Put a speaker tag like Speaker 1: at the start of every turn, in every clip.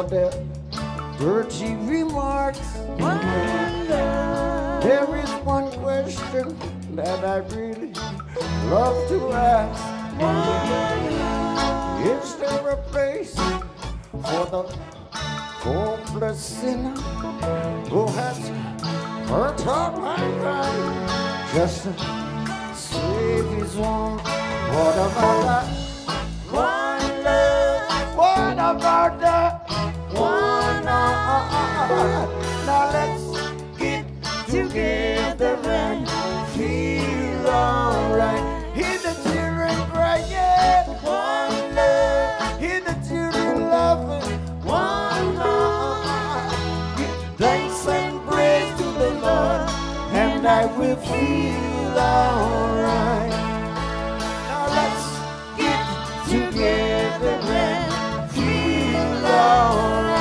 Speaker 1: their dirty remarks. There is one question that I really love to ask. Is there a place for the hopeless sinner who has hurt all mankind just to save his own? What about that one love? What about that one love? Now let's get together and feel alright. Hear the children cry, yeah. One love. Hear the children laughing. One love. Give thanks and praise to the Lord, and I will feel alright. Now let's get together and feel alright.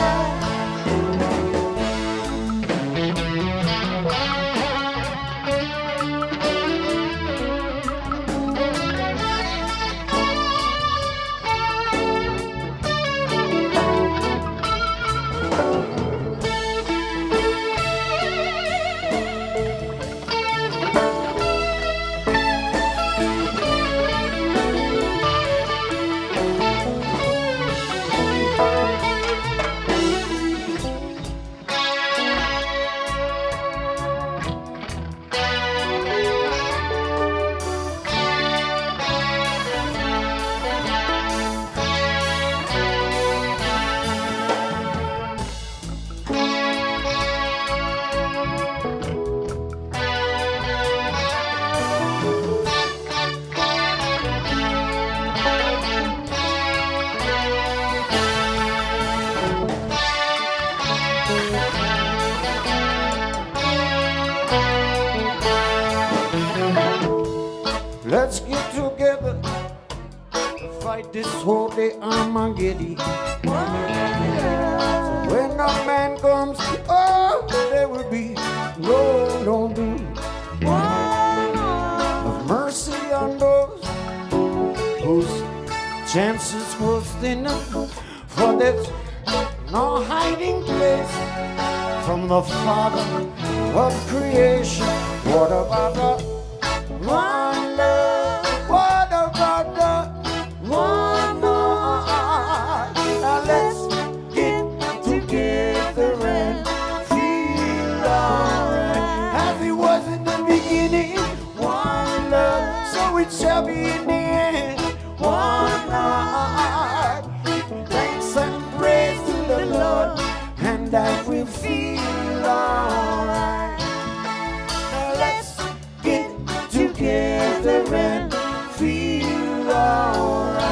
Speaker 1: Let's get together, fight this holy Armageddon. So when a man comes, oh, there will be no doom. Have mercy on those whose chances were thinner, for there's no hiding place from the Father of creation. What about the one love? What about the one love? Now let's get together and feel alright. As it was in the beginning, one love, so it shall be in the end. One love. Thanks and praise to the Lord, and I will feel alright. Now let's get together and feel alright.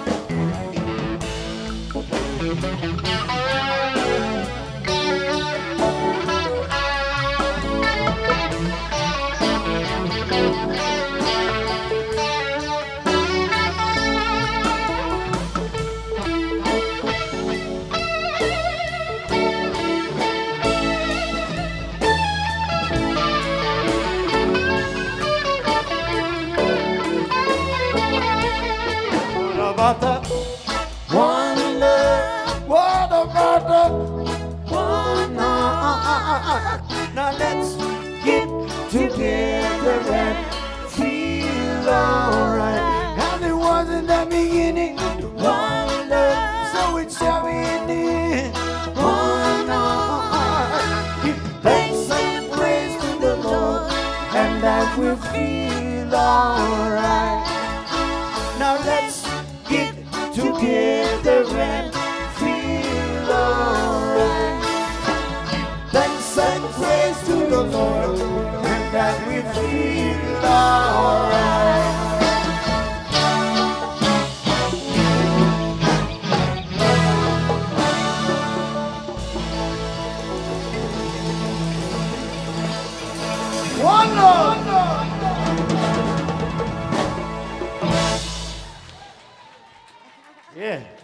Speaker 1: What about the one love? What about the one love? Now let's get together and feel alright. As it was in the beginning, one love, so it shall be in the end. One love. Give thanks and praise to the Lord, and I will feel alright. Now let's get together and feel alright. Thanks and praise to the Lord, and that we feel alright. One Lord. Yeah.